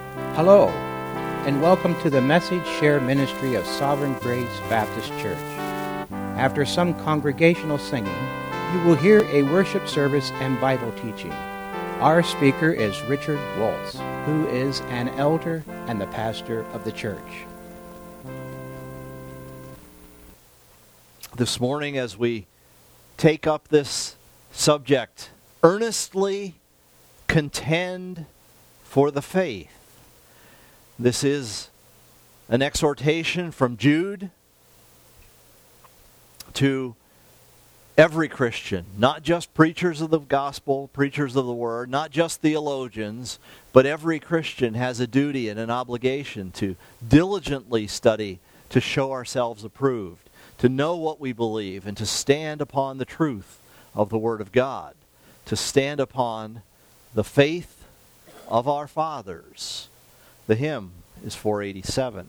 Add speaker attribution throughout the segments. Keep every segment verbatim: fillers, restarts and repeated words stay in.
Speaker 1: Hello, and welcome to the Message Share Ministry of Sovereign Grace Baptist Church. After some congregational singing, you will hear a worship service and Bible teaching. Our speaker is Richard Waltz, who is an elder and the pastor of the church.
Speaker 2: This morning, as we take up this subject, earnestly contend for the faith. This is an exhortation from Jude to every Christian, not just preachers of the gospel, preachers of the word, not just theologians, but every Christian has a duty and an obligation to diligently study, to show ourselves approved, to know what we believe, and to stand upon the truth of the Word of God, to stand upon the faith of our fathers. The hymn is four eighty-seven.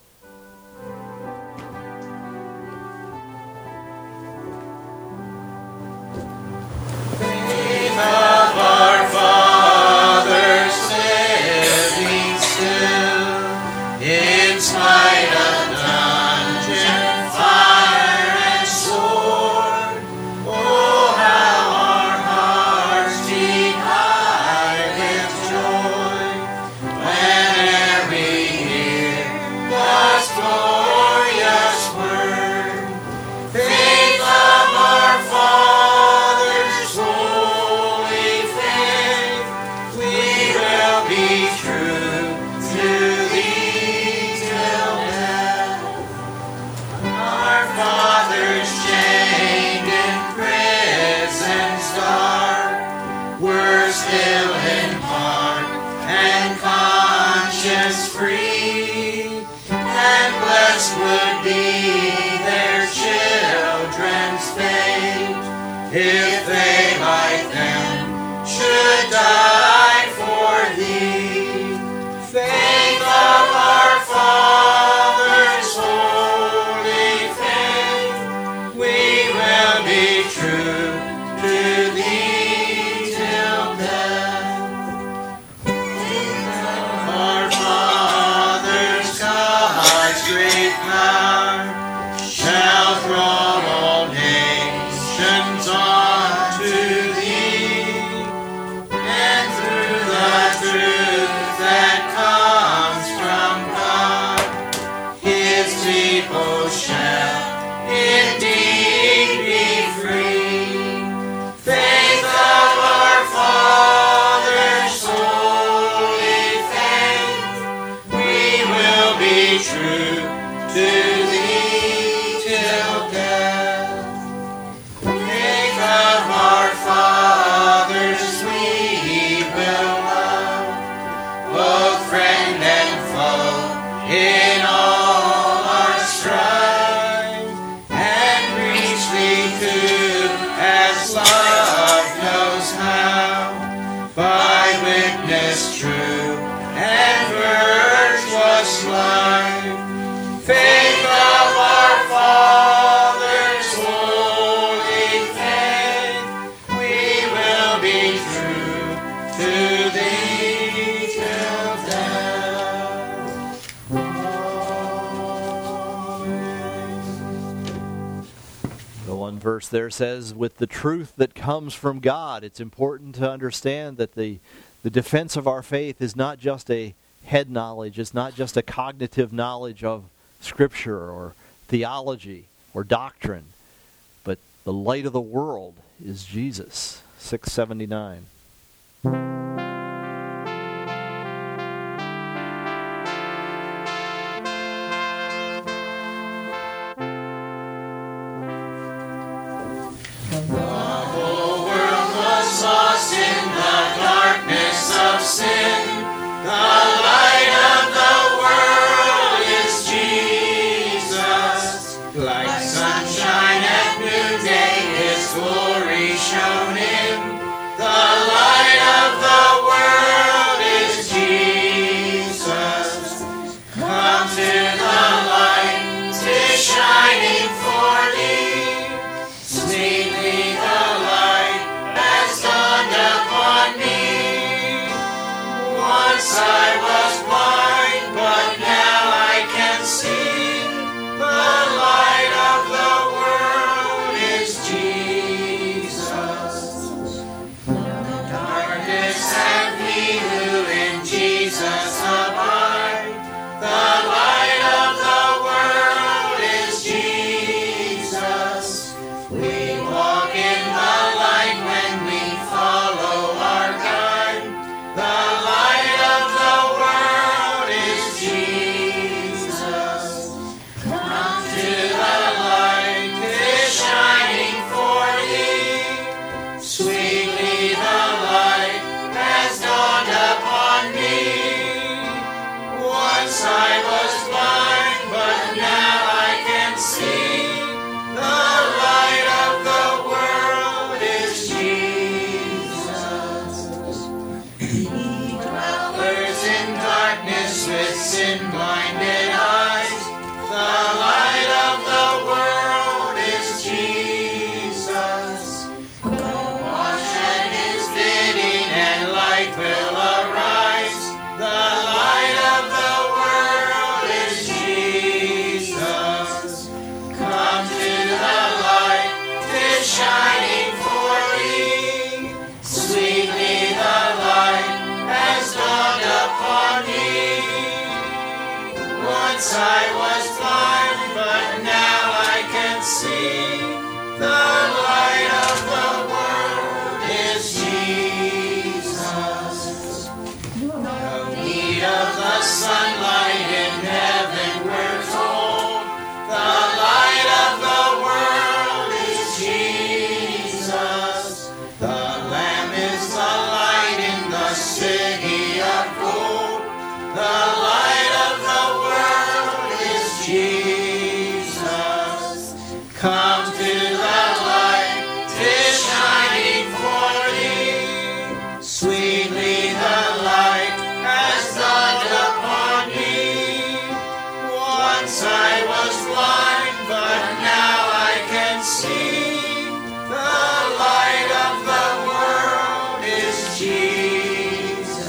Speaker 3: Faith of our fathers living still, in spite of dungeon, fire, and sword. Oh, how our hearts beat high with joy, whenever we hear God's glorious word. Faith of our fathers, holy faith, we will be true to thee till death. Our fathers chained in prisons dark were still in heart and conscience free, and blessed would be their children's fate if they like them should die for thee. Faith of our fathers, holy faith, we will be true to thee till death. Faith of our fathers, God's great power shall draw all nations unto thee, and through the truth that comes from God, his people shall indeed be free. Faith of our fathers, holy faith, we will be true to thee till death. Faith of our fathers, we will love, both friend and foe, in all our strife, and reach thee too, as love knows how, by witness true and virtuous life. Faith of our fathers, holy faith, we will be true to thee till death. Amen.
Speaker 2: The one verse there says, with the truth that comes from God. It's important to understand that the, the defense of our faith is not just a head knowledge. It's not just a cognitive knowledge of Scripture or theology or doctrine, but the light of the world is Jesus. six seventy-nine.
Speaker 3: The whole world was lost in the darkness of sin. The light of the world is Jesus. Like sunshine at noonday, his glory shone in. The light of the sin-blinded eyes. The light of the world is Jesus. Go wash at his bidding and light will arise. The light of the world is Jesus. Come to the light, 'tis shining for thee. Sweetly the light has dawned upon me. Once I was blind, but now I can see. The light of the world is Jesus. No need of the sunlight in heaven, we're told. The light of the world is Jesus. The Lamb is the light in the city of gold. The light of the world is Jesus. Come to the light, 'tis shining for thee. Sweetly the light has dawned upon me. Once I was blind, but now I can see. The light of the world is Jesus.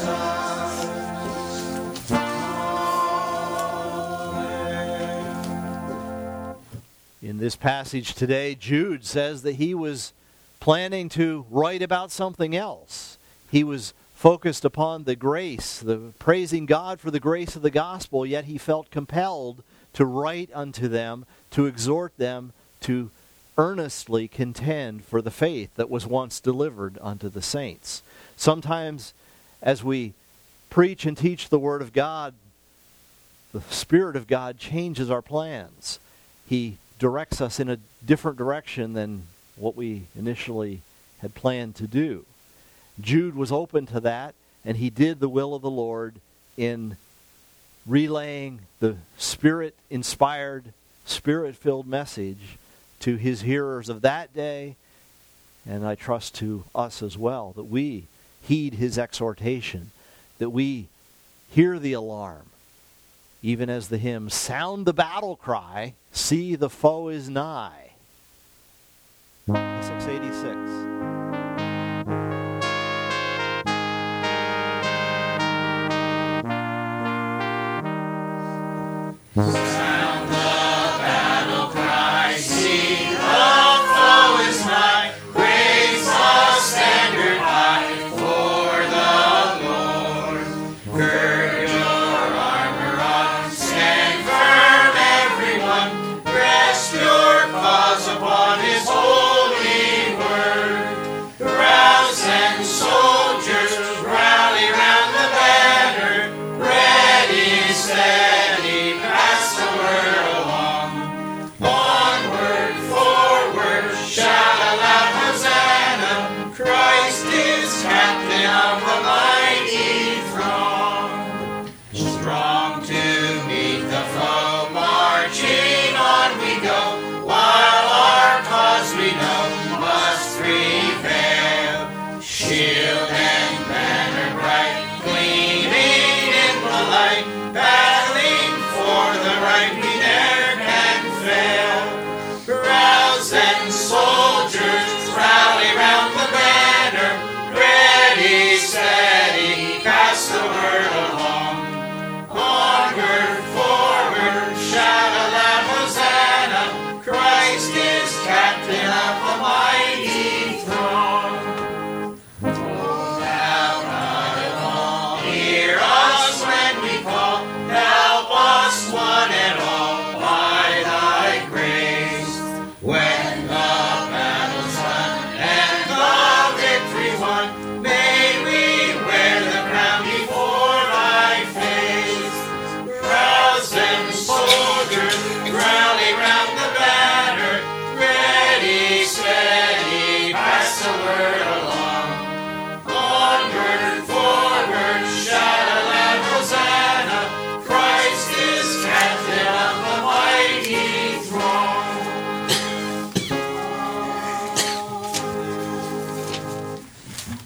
Speaker 2: In this passage today, Jude says that he was planning to write about something else. He was focused upon the grace, the praising God for the grace of the gospel, yet he felt compelled to write unto them, to exhort them to earnestly contend for the faith that was once delivered unto the saints. Sometimes as we preach and teach the Word of God, the Spirit of God changes our plans. He directs us in a different direction than what we initially had planned to do. Jude was open to that, and he did the will of the Lord in relaying the Spirit-inspired, Spirit-filled message to his hearers of that day, and I trust to us as well, that we heed his exhortation, that we hear the alarm, even as the hymn, sound the battle cry, see the foe is nigh. six eighty-six.
Speaker 3: Sound the battle cry, see the foe is nigh. Raise the standard high for the Lord. Gird your armor on, stand firm everyone. Rest your cause upon his holy word. Rouse and soldiers, rally round the banner. Ready, steady, pass the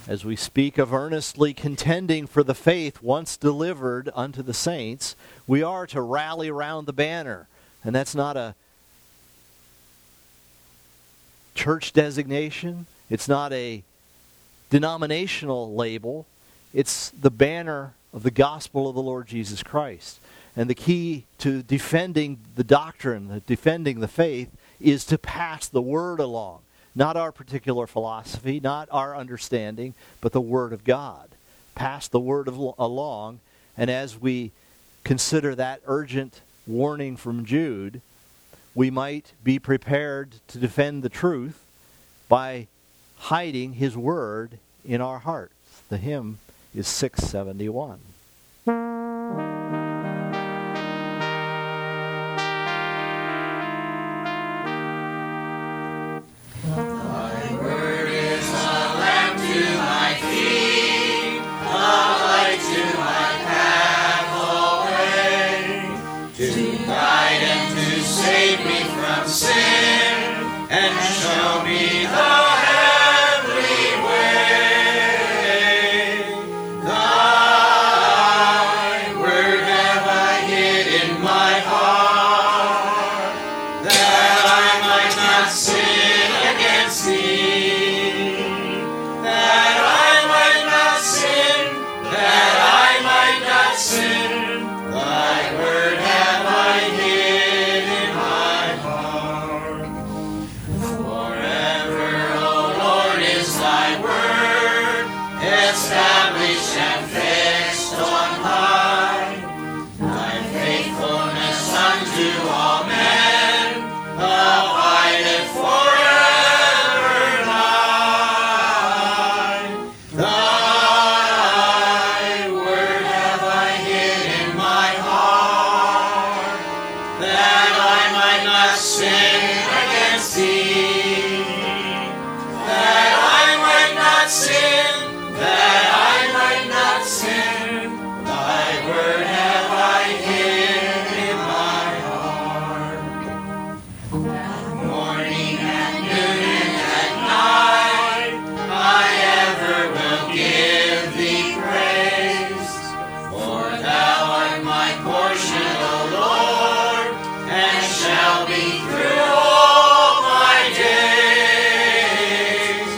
Speaker 2: As we speak of earnestly contending for the faith once delivered unto the saints, we are to rally around the banner. And that's not a church designation. It's not a denominational label. It's the banner of the gospel of the Lord Jesus Christ. And the key to defending the doctrine, defending the faith, is to pass the word along. Not our particular philosophy, not our understanding, but the Word of God. Pass the Word of, along, and as we consider that urgent warning from Jude, we might be prepared to defend the truth by hiding His Word in our hearts. The hymn is six seventy-one.
Speaker 3: Sin and show me the heavenly way. Thy word have I hid in my heart, that I might not sin against thee. That I might not sin, that I might not sin. Thy word have I hid in my heart. Forever, O Lord, is thy word, established and fixed on high. Thy faithfulness unto all men abideth forever nigh. Thy word have I hid in my heart, that I might not sin against thee. That I might not sin, that I might not sin. Thy word have I hid in my heart. Morning and noon and at night, I ever will give thee praise. For thou art my portion, O Lord, and shall be through all my days.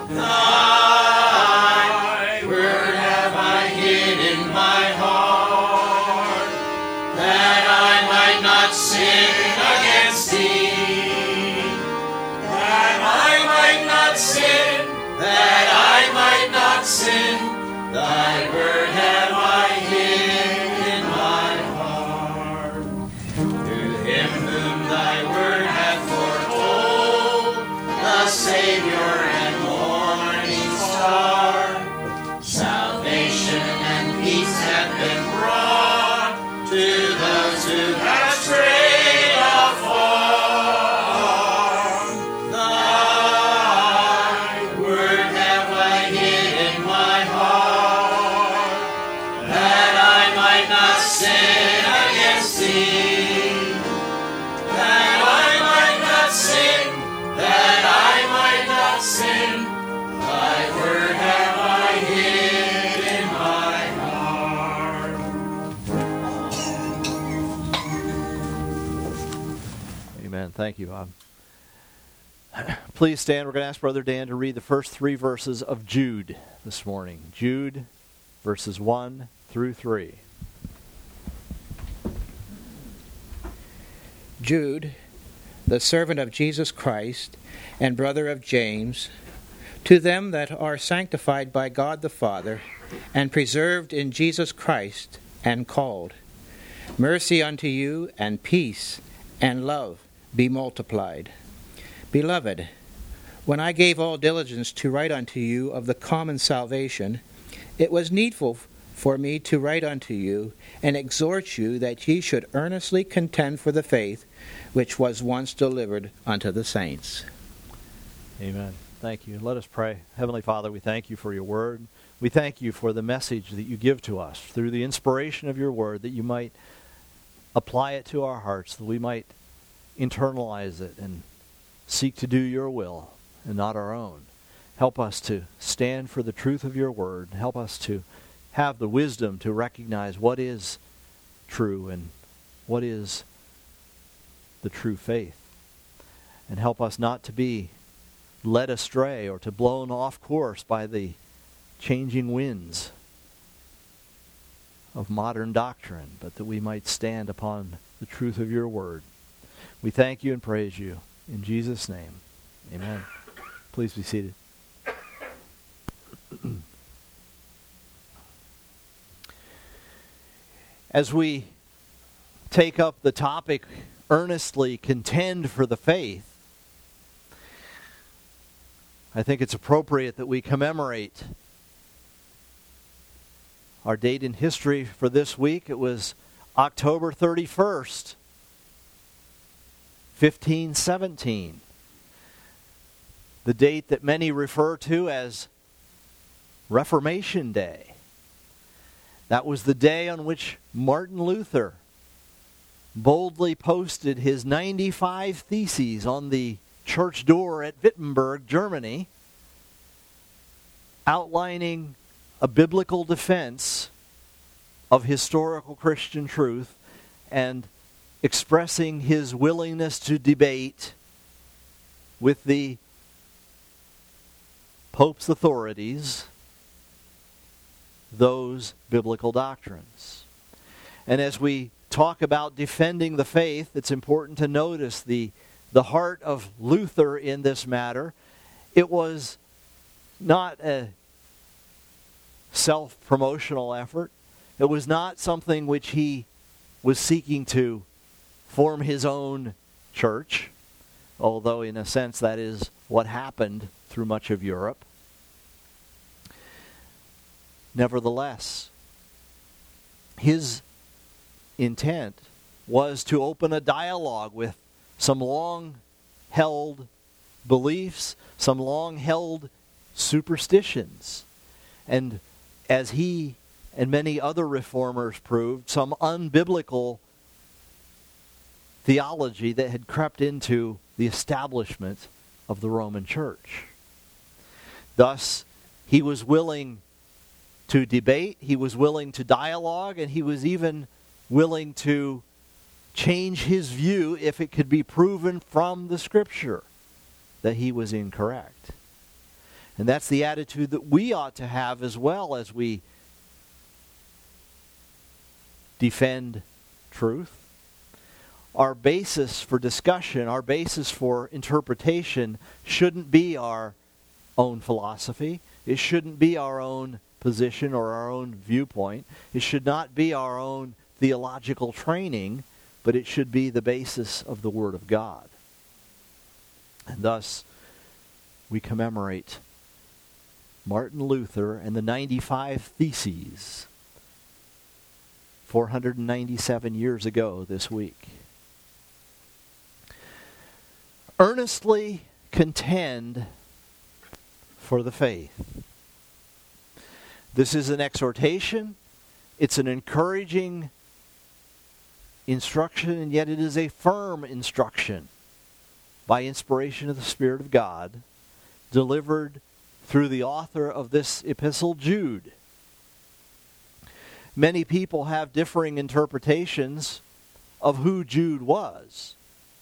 Speaker 3: Thy word have I hid in my heart, that I might not sin against thee. That I might not sin, that I might not sin. Thy word have I hid in my heart. To him whom thy word hath foretold, the Savior and morning star, salvation and peace have been brought to those who have strayed afar. Thy word have I hid in my heart, that I might not sin against thee. That I might not sin, that I might not sin. Thy word have I hid in my heart.
Speaker 2: Amen. Thank you, Bob. Please stand. We're going to ask Brother Dan to read the first three verses of Jude this morning. Jude, verses one through three.
Speaker 1: Jude, the servant of Jesus Christ and brother of James, to them that are sanctified by God the Father and preserved in Jesus Christ and called, mercy unto you and peace and love be multiplied. Beloved, when I gave all diligence to write unto you of the common salvation, it was needful for me to write unto you and exhort you that ye should earnestly contend for the faith which was once delivered unto the saints.
Speaker 2: Amen. Thank you. Let us pray. Heavenly Father, we thank you for your word. We thank you for the message that you give to us through the inspiration of your word, that you might apply it to our hearts, that we might internalize it and seek to do your will and not our own. Help us to stand for the truth of your word. Help us to have the wisdom to recognize what is true and what is the true faith. And help us not to be led astray or to blown off course by the changing winds of modern doctrine, but that we might stand upon the truth of your word. We thank you and praise you. In Jesus' name, amen. Please be seated. As we take up the topic, earnestly contend for the faith, I think it's appropriate that we commemorate our date in history for this week. It was October thirty-first, fifteen seventeen. The date that many refer to as Reformation Day. That was the day on which Martin Luther boldly posted his ninety-five theses on the church door at Wittenberg, Germany, outlining a biblical defense of historical Christian truth and expressing his willingness to debate with the Pope's authorities those biblical doctrines. And as we talk about defending the faith, it's important to notice the, the heart of Luther in this matter. It was not a self-promotional effort. It was not something which he was seeking to form his own church, although in a sense that is what happened through much of Europe. Nevertheless, his intent was to open a dialogue with some long-held beliefs, some long-held superstitions, and as he and many other reformers proved, some unbiblical theology that had crept into the establishment of the Roman Church. Thus, he was willing to debate, he was willing to dialogue, and he was even willing to change his view if it could be proven from the Scripture that he was incorrect. And that's the attitude that we ought to have as well as we defend truth. Our basis for discussion, our basis for interpretation shouldn't be our own philosophy. It shouldn't be our own position or our own viewpoint. It should not be our own theological training, but it should be the basis of the Word of God. And thus, we commemorate Martin Luther and the ninety-five Theses four hundred ninety-seven years ago this week. Earnestly contend for the faith. This is an exhortation. It's an encouraging instruction, and yet it is a firm instruction by inspiration of the Spirit of God, delivered through the author of this epistle, Jude. Many people have differing interpretations of who Jude was.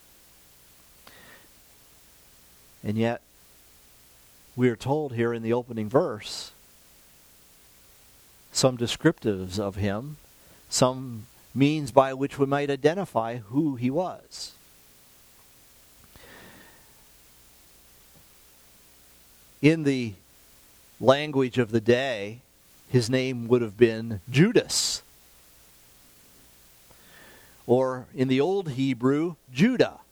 Speaker 2: And yet, we are told here in the opening verse some descriptives of him, some means by which we might identify who he was. In the language of the day, his name would have been Judas. Or in the old Hebrew, Judah.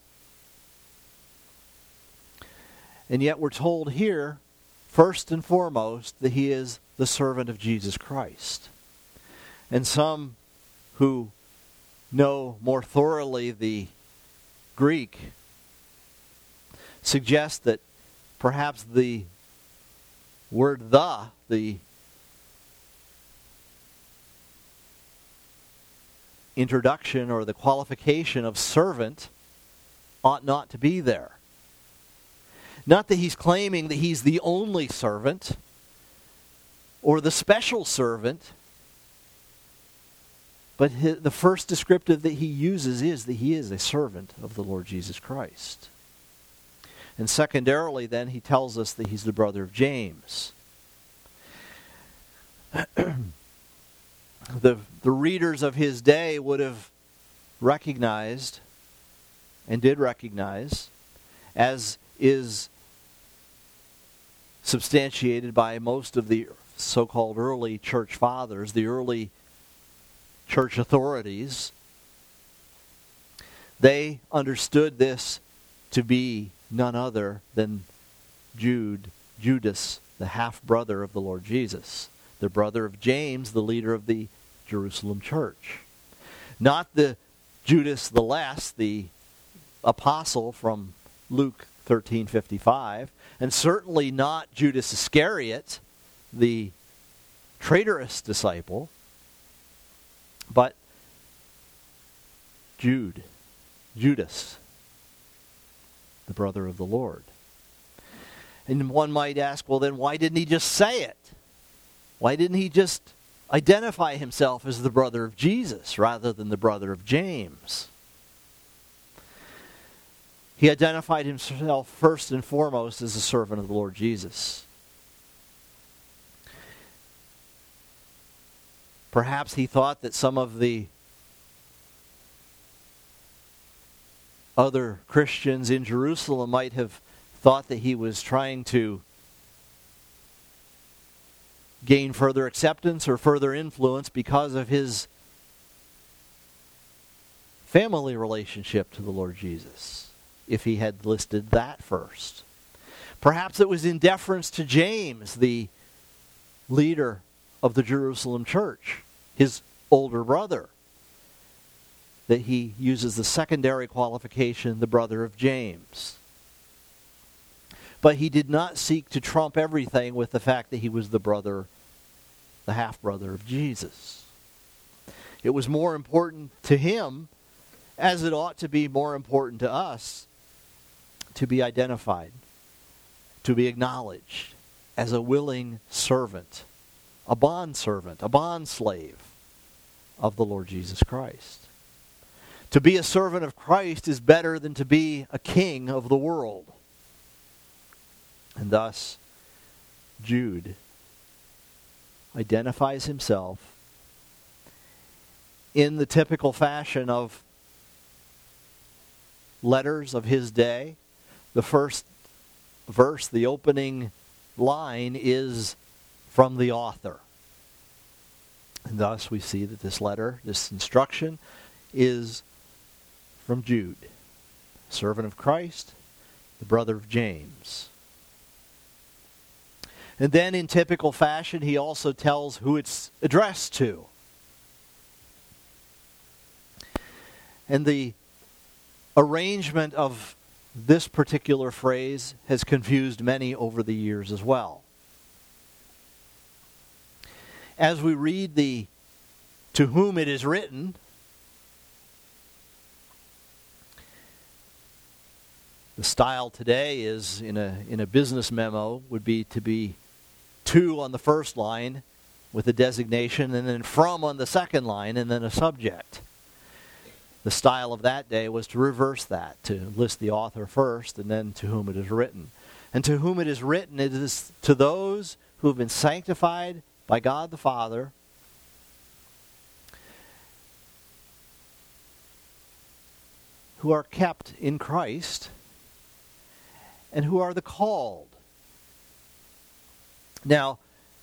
Speaker 2: And yet we're told here, first and foremost, that he is the servant of Jesus Christ. And some who know more thoroughly the Greek suggest that perhaps the word the, the introduction or the qualification of servant, ought not to be there. Not that he's claiming that he's the only servant or the special servant, but his, the first descriptive that he uses is that he is a servant of the Lord Jesus Christ. And secondarily, then, he tells us that he's the brother of James. the, the readers of his day would have recognized, and did recognize, as is substantiated by most of the so-called early church fathers, the early church authorities, they understood this to be none other than Jude, Judas, the half-brother of the Lord Jesus, the brother of James, the leader of the Jerusalem church. Not the Judas the Less, the apostle from Luke thirteen fifty-five, and certainly not Judas Iscariot, the traitorous disciple, but Jude, Judas, the brother of the Lord. And one might ask, well then why didn't he just say it? Why didn't he just identify himself as the brother of Jesus rather than the brother of James? He identified himself first and foremost as a servant of the Lord Jesus. Perhaps he thought that some of the other Christians in Jerusalem might have thought that he was trying to gain further acceptance or further influence because of his family relationship to the Lord Jesus, if he had listed that first. Perhaps it was in deference to James, the leader of the Jerusalem church, his older brother, that he uses the secondary qualification, the brother of James. But he did not seek to trump everything with the fact that he was the brother, the half-brother of Jesus. It was more important to him, as it ought to be more important to us, to be identified, to be acknowledged as a willing servant, a bondservant, a bondslave of the Lord Jesus Christ. To be a servant of Christ is better than to be a king of the world. And thus, Jude identifies himself in the typical fashion of letters of his day. The first verse, the opening line, is from the author. And thus we see that this letter, this instruction, is from Jude, servant of Christ, the brother of James. And then in typical fashion, he also tells who it's addressed to. And the arrangement of this particular phrase has confused many over the years as well. As we read the "to whom it is written," the style today is, in a in a business memo, would be to be "to" on the first line with a designation, and then "from" on the second line, and then a subject. The style of that day was to reverse that, to list the author first, and then "to whom it is written." And to whom it is written, it is to those who have been sanctified by God the Father, who are kept in Christ, and who are the called. Now,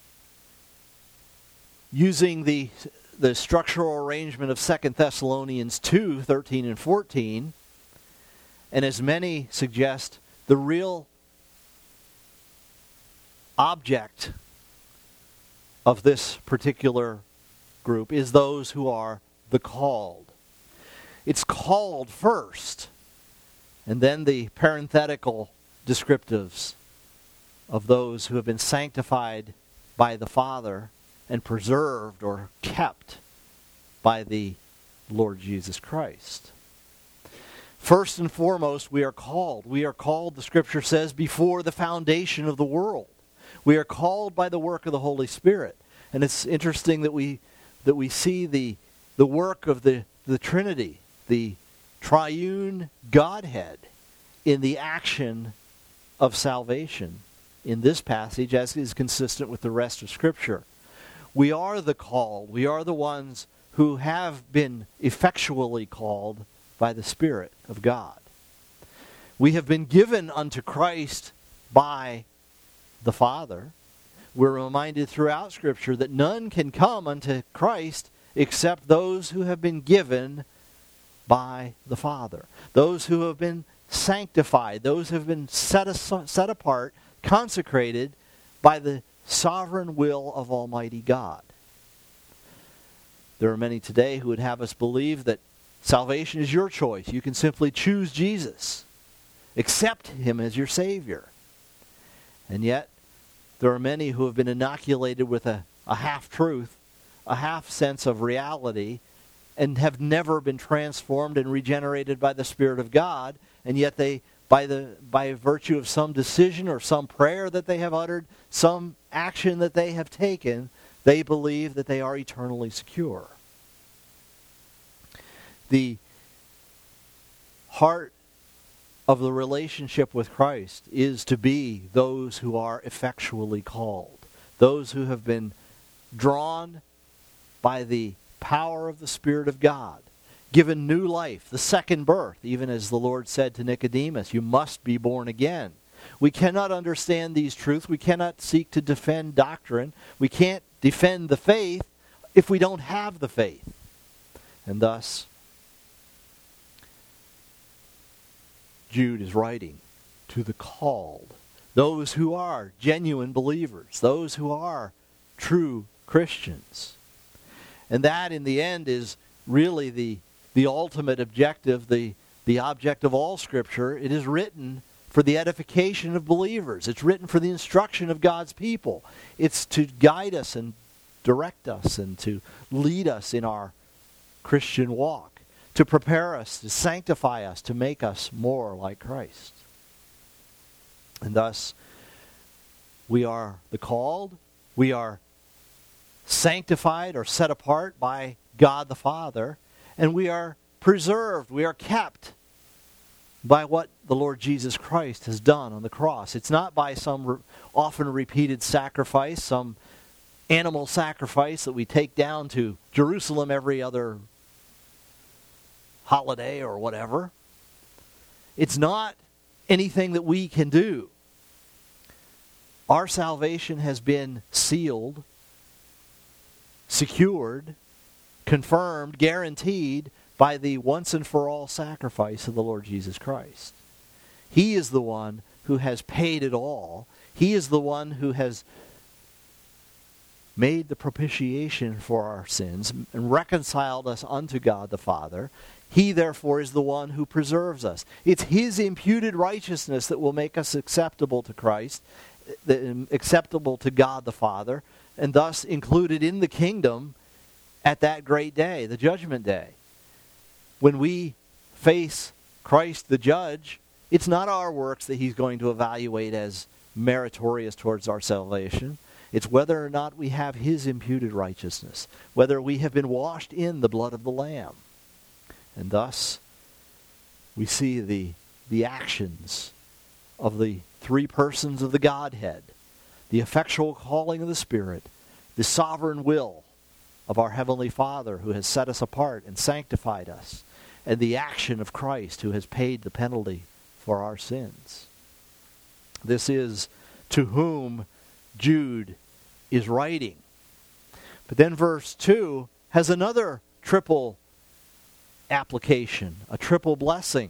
Speaker 2: using the the structural arrangement of Second Thessalonians two, thirteen and fourteen, and as many suggest, the real object of this particular group is those who are the called. It's called first, and then the parenthetical descriptives of those who have been sanctified by the Father and preserved or kept by the Lord Jesus Christ. First and foremost, we are called. We are called, the Scripture says, before the foundation of the world. We are called by the work of the Holy Spirit. And it's interesting that we that we see the the work of the, the Trinity, the triune Godhead, in the action of salvation in this passage, as is consistent with the rest of Scripture. We are the called. We are the ones who have been effectually called by the Spirit of God. We have been given unto Christ by the Father. We're reminded throughout Scripture that none can come unto Christ except those who have been given by the Father. Those who have been sanctified, those who have been set, as- set apart, consecrated by the sovereign will of Almighty God. There are many today who would have us believe that salvation is your choice. You can simply choose Jesus. Accept Him as your Savior. And yet, there are many who have been inoculated with a, a half-truth, a half sense of reality, and have never been transformed and regenerated by the Spirit of God, and yet they, by the by virtue of some decision or some prayer that they have uttered, some action that they have taken, they believe that they are eternally secure. The heart of the relationship with Christ is to be those who are effectually called, those who have been drawn by the power of the Spirit of God, given new life, the second birth, even as the Lord said to Nicodemus, you must be born again. We cannot understand these truths. We cannot seek to defend doctrine. We can't defend the faith if we don't have the faith. And thus, Jude is writing to the called, those who are genuine believers, those who are true Christians. And that, in the end, is really the, the ultimate objective, the, the object of all Scripture. It is written for the edification of believers. It's written for the instruction of God's people. It's to guide us and direct us and to lead us in our Christian walk, to prepare us, to sanctify us, to make us more like Christ. And thus, we are the called, we are sanctified or set apart by God the Father, and we are preserved, we are kept by what the Lord Jesus Christ has done on the cross. It's not by some re- often repeated sacrifice, some animal sacrifice that we take down to Jerusalem every other holiday or whatever. It's not anything that we can do. Our salvation has been sealed, secured, confirmed, guaranteed by the once and for all sacrifice of the Lord Jesus Christ. He is the one who has paid it all. He is the one who has made the propitiation for our sins and reconciled us unto God the Father. He, therefore, is the one who preserves us. It's His imputed righteousness that will make us acceptable to Christ, acceptable to God the Father, and thus included in the kingdom at that great day, the judgment day. When we face Christ the judge, it's not our works that He's going to evaluate as meritorious towards our salvation. It's whether or not we have His imputed righteousness, whether we have been washed in the blood of the Lamb. And thus, we see the, the actions of the three persons of the Godhead, the effectual calling of the Spirit, the sovereign will of our Heavenly Father who has set us apart and sanctified us, and the action of Christ who has paid the penalty for our sins. This is to whom Jude is writing. But then verse two has another triple application, a triple blessing.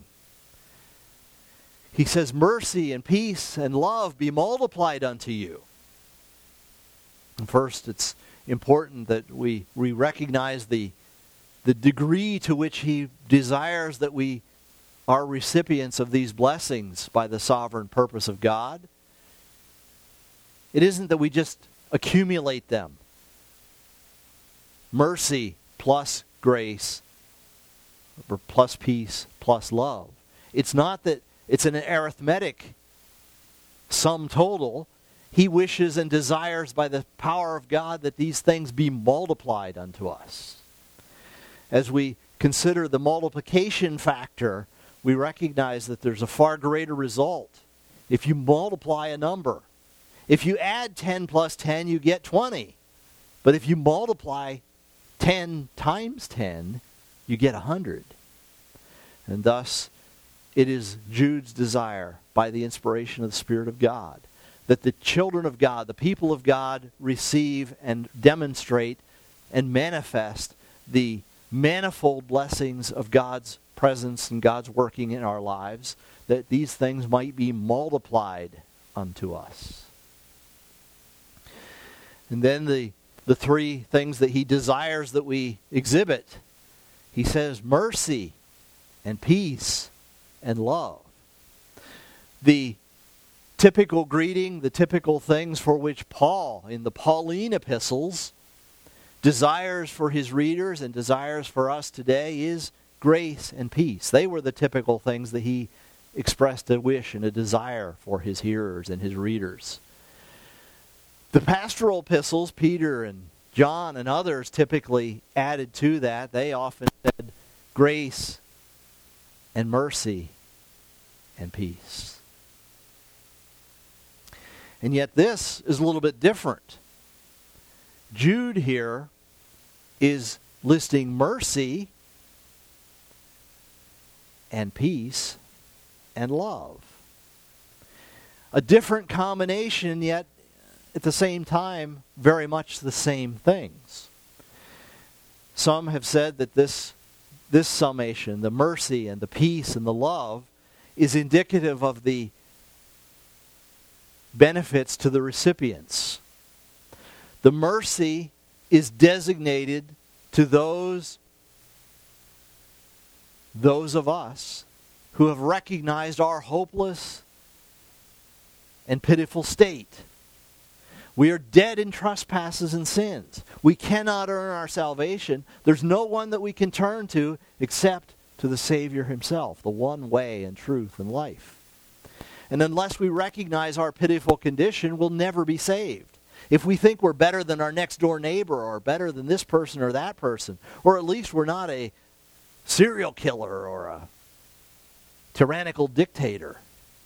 Speaker 2: He says, mercy and peace and love be multiplied unto you. And first, it's important that we, we recognize the, the degree to which He desires that we are recipients of these blessings by the sovereign purpose of God. It isn't that we just accumulate them. Mercy plus grace, or plus peace plus love. It's not that it's an arithmetic sum total. He wishes and desires by the power of God that these things be multiplied unto us. As we consider the multiplication factor, we recognize that there's a far greater result if you multiply a number. If you add ten plus ten, you get twenty. But if you multiply ten times ten, you get one hundred. And thus, it is Jude's desire, by the inspiration of the Spirit of God, that the children of God, the people of God, receive and demonstrate and manifest the manifold blessings of God's presence and God's working in our lives, that these things might be multiplied unto us. And then the, the three things that he desires that we exhibit. He says mercy and peace and love. The typical greeting, the typical things for which Paul, in the Pauline epistles, desires for his readers and desires for us today is grace and peace. They were the typical things that he expressed a wish and a desire for his hearers and his readers. The pastoral epistles, Peter and John and others typically added to that. They often said grace and mercy and peace. And yet this is a little bit different. Jude here is listing mercy and peace and love. A different combination, yet at the same time, very much the same things. Some have said that this, this summation, the mercy and the peace and the love, is indicative of the benefits to the recipients. The mercy is designated to those, those of us who have recognized our hopeless and pitiful state. We are dead in trespasses and sins. We cannot earn our salvation. There's no one that we can turn to except to the Savior himself, the one way and truth and life. And unless we recognize our pitiful condition, we'll never be saved. If we think we're better than our next door neighbor or better than this person or that person, or at least we're not a serial killer or a tyrannical dictator,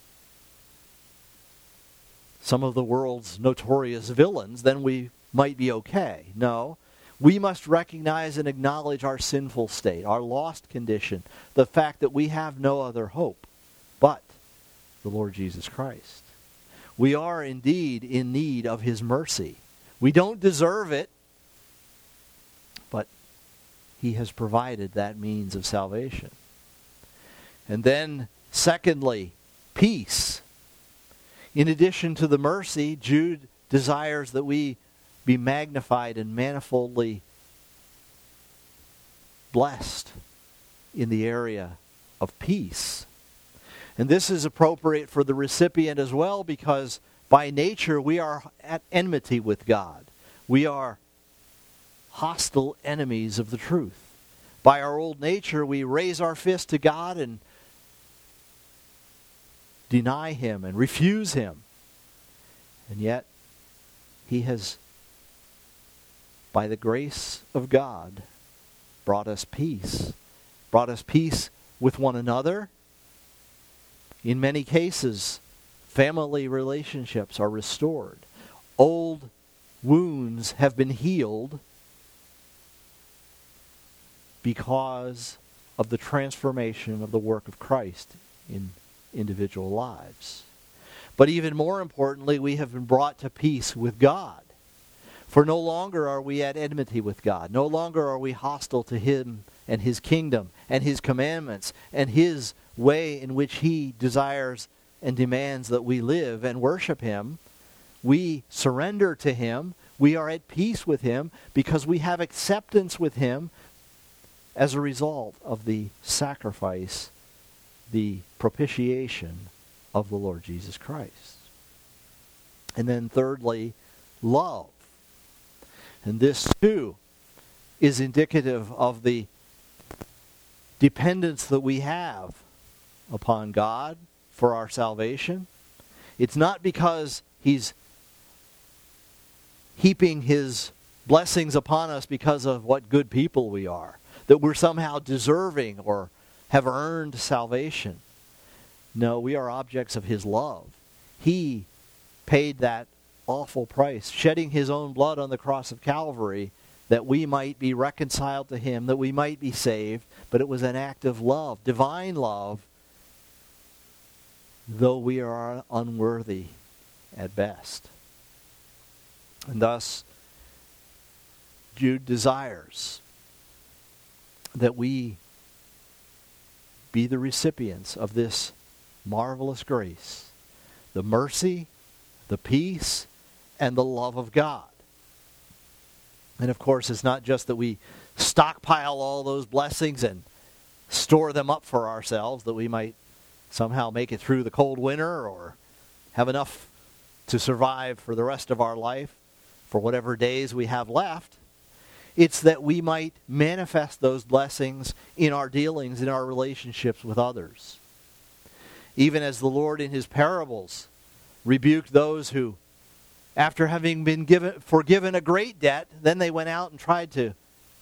Speaker 2: some of the world's notorious villains, then we might be okay. No, we must recognize and acknowledge our sinful state, our lost condition, the fact that we have no other hope but the Lord Jesus Christ. We are indeed in need of his mercy. We don't deserve it, but he has provided that means of salvation. And then, secondly, peace. In addition to the mercy, Jude desires that we be magnified and manifoldly blessed in the area of peace. And this is appropriate for the recipient as well, because by nature we are at enmity with God. We are hostile enemies of the truth. By our old nature we raise our fist to God and deny him and refuse him. And yet he has, by the grace of God, brought us peace. Brought us peace with one another. In many cases, family relationships are restored. Old wounds have been healed because of the transformation of the work of Christ in individual lives. But even more importantly, we have been brought to peace with God. For no longer are we at enmity with God. No longer are we hostile to him and his kingdom and his commandments and his way in which he desires and demands that we live and worship him. We surrender to him. We are at peace with him because we have acceptance with him as a result of the sacrifice, the propitiation of the Lord Jesus Christ. And then thirdly, love. And this too is indicative of the dependence that we have upon God for our salvation. It's not because he's heaping his blessings upon us because of what good people we are, that we're somehow deserving or have earned salvation. No, we are objects of his love. He paid that awful price, shedding his own blood on the cross of Calvary, that we might be reconciled to him, that we might be saved. But it was an act of love, divine love, though we are unworthy at best. And thus, Jude desires that we be the recipients of this marvelous grace, the mercy, the peace, and the love of God. And of course, it's not just that we stockpile all those blessings and store them up for ourselves, that we might somehow make it through the cold winter or have enough to survive for the rest of our life, for whatever days we have left. It's that we might manifest those blessings in our dealings, in our relationships with others. Even as the Lord in his parables rebuked those who, after having been given forgiven a great debt, then they went out and tried to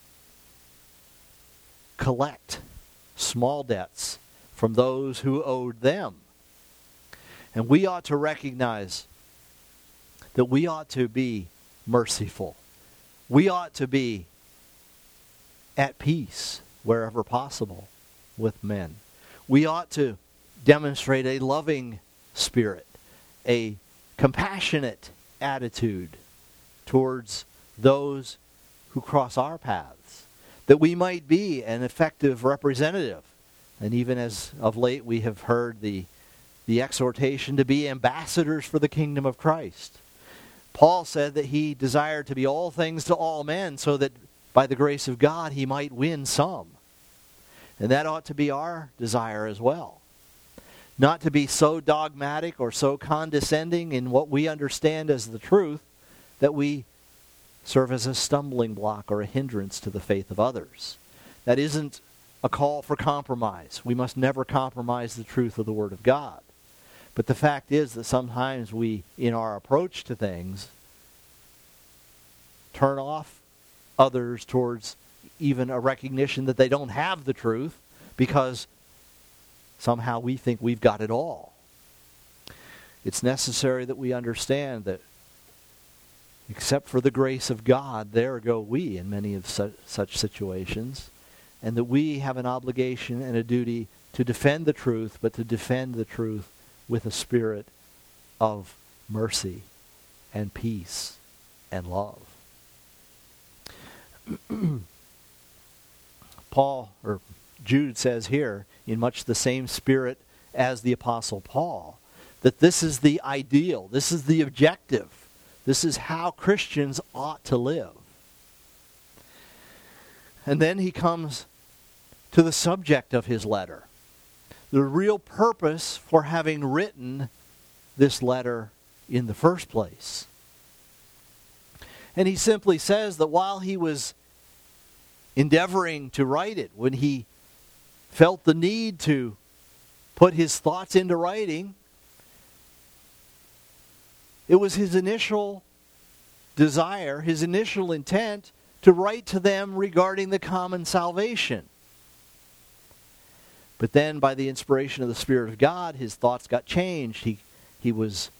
Speaker 2: collect small debts from those who owed them. And we ought to recognize that we ought to be merciful. We ought to be at peace wherever possible with men. We ought to demonstrate a loving spirit, a compassionate attitude towards those who cross our paths, that we might be an effective representative. And even as of late we have heard the, the exhortation to be ambassadors for the kingdom of Christ. Paul said that he desired to be all things to all men, so that by the grace of God he might win some. And that ought to be our desire as well. Not to be so dogmatic or so condescending in what we understand as the truth that we serve as a stumbling block or a hindrance to the faith of others. That isn't a call for compromise. We must never compromise the truth of the Word of God. But the fact is that sometimes we, in our approach to things, turn off others towards even a recognition that they don't have the truth, because somehow we think we've got it all. It's necessary that we understand that except for the grace of God, there go we in many of su- such situations, and that we have an obligation and a duty to defend the truth, but to defend the truth with a spirit of mercy and peace and love. Paul, or Jude says here, in much the same spirit as the Apostle Paul, that this is the ideal, this is the objective, this is how Christians ought to live. And then he comes to the subject of his letter, the real purpose for having written this letter in the first place. And he simply says that while he was endeavoring to write it, when he felt the need to put his thoughts into writing, it was his initial desire, his initial intent, to write to them regarding the common salvation. But then, by the inspiration of the Spirit of God, his thoughts got changed. He, he was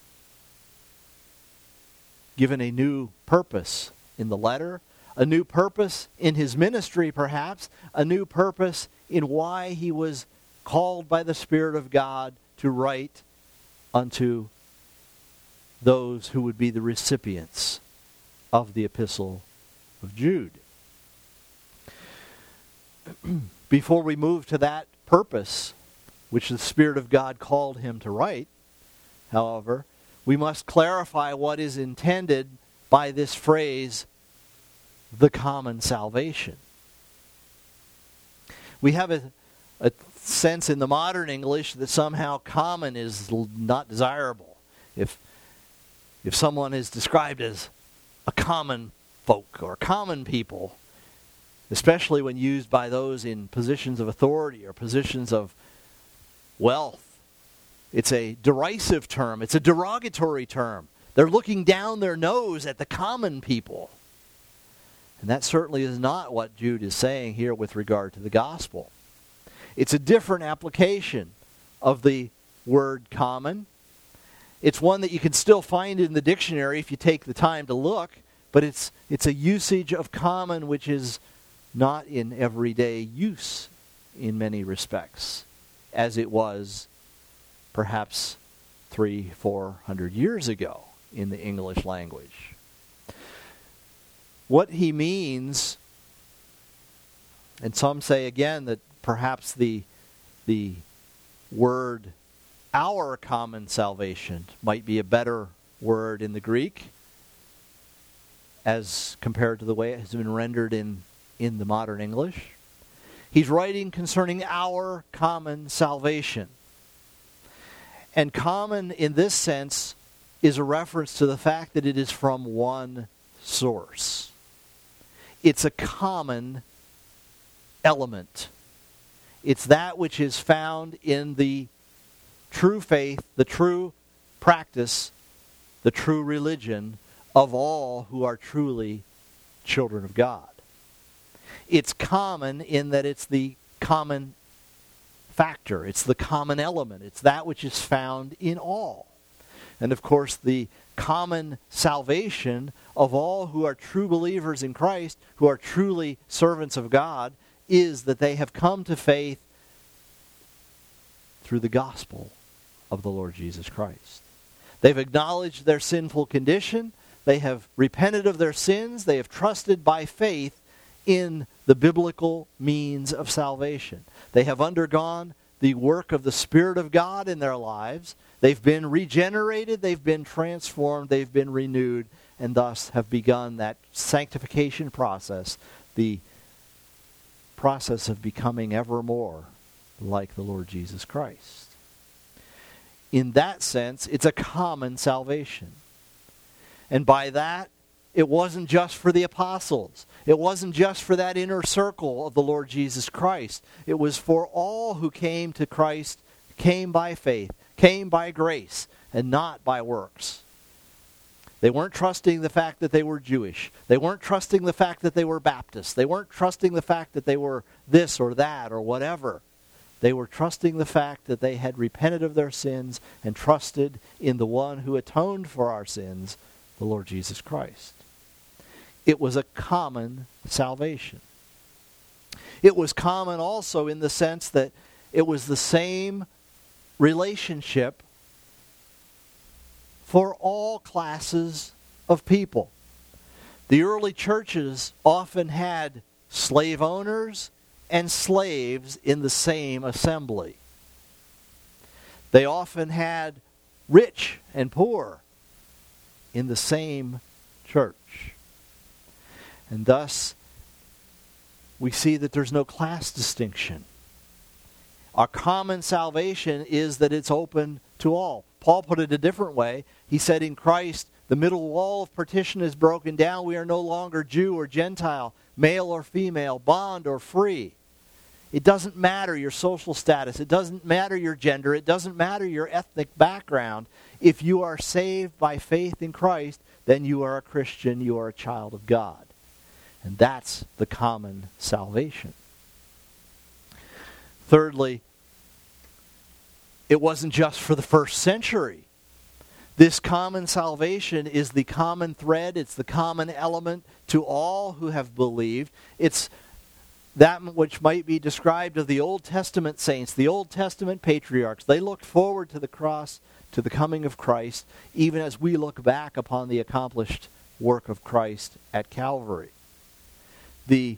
Speaker 2: given a new purpose in the letter, a new purpose in his ministry, perhaps, a new purpose in why he was called by the Spirit of God to write unto those who would be the recipients of the epistle of Jude. Before we move to that purpose, which the Spirit of God called him to write, however, we must clarify what is intended by this phrase, the common salvation. We have a, a sense in the modern English that somehow common is not desirable. If, if someone is described as a common folk or common people, especially when used by those in positions of authority or positions of wealth. It's a derisive term. It's a derogatory term. They're looking down their nose at the common people. And that certainly is not what Jude is saying here with regard to the gospel. It's a different application of the word common. It's one that you can still find in the dictionary if you take the time to look, but it's it's a usage of common which is not in everyday use in many respects, as it was perhaps three, four hundred years ago in the English language. What he means, and some say again that perhaps the the word our common salvation might be a better word in the Greek as compared to the way it has been rendered in, in the modern English. He's writing concerning our common salvation. And common in this sense is a reference to the fact that it is from one source. It's a common element. It's that which is found in the true faith, the true practice, the true religion of all who are truly children of God. It's common in that it's the common factor. It's the common element. It's that which is found in all. And of course, the common salvation of all who are true believers in Christ, who are truly servants of God, is that they have come to faith through the gospel of the Lord Jesus Christ. They've acknowledged their sinful condition. They have repented of their sins. They have trusted by faith in the biblical means of salvation. They have undergone the work of the Spirit of God in their lives. They've been regenerated. They've been transformed. They've been renewed, and thus have begun that sanctification process, the process of becoming ever more like the Lord Jesus Christ. In that sense, it's a common salvation. And by that, it wasn't just for the apostles. It wasn't just for that inner circle of the Lord Jesus Christ. It was for all who came to Christ, came by faith, came by grace, and not by works. They weren't trusting the fact that they were Jewish. They weren't trusting the fact that they were Baptist. They weren't trusting the fact that they were this or that or whatever. They were trusting the fact that they had repented of their sins and trusted in the one who atoned for our sins, the Lord Jesus Christ. It was a common salvation. It was common also in the sense that it was the same relationship for all classes of people. The early churches often had slave owners and slaves in the same assembly. They often had rich and poor in the same church. And thus, we see that there's no class distinction. Our common salvation is that it's open to all. Paul put it a different way. He said in Christ, the middle wall of partition is broken down. We are no longer Jew or Gentile, male or female, bond or free. It doesn't matter your social status. It doesn't matter your gender. It doesn't matter your ethnic background. If you are saved by faith in Christ, then you are a Christian. You are a child of God. And that's the common salvation. Thirdly, it wasn't just for the first century. This common salvation is the common thread. It's the common element to all who have believed. It's that which might be described of the Old Testament saints, the Old Testament patriarchs. They looked forward to the cross, to the coming of Christ, even as we look back upon the accomplished work of Christ at Calvary. The